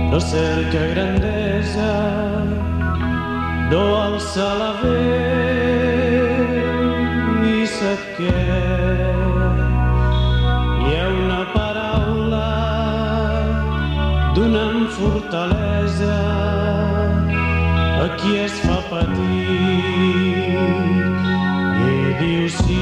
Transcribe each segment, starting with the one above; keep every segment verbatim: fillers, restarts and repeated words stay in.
no cerca grandesa, no alça la veu i sap què? Hi ha una paraula donant fortalesa a qui es fa patir i diu sí.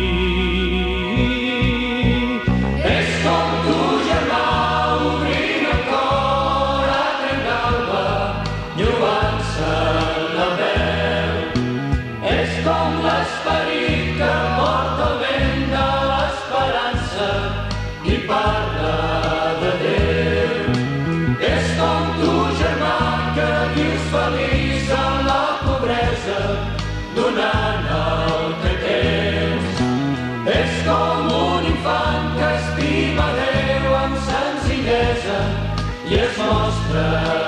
És com tu, germà, obrint el cor a trencar-la, lluant-se la veu. És com l'esperit que porta el vent de l'esperança i parla de Déu. És com tu, germà, que vius feliç en la pobresa, donant el que tens. És com un infant que estima Déu amb senzillesa i es mostra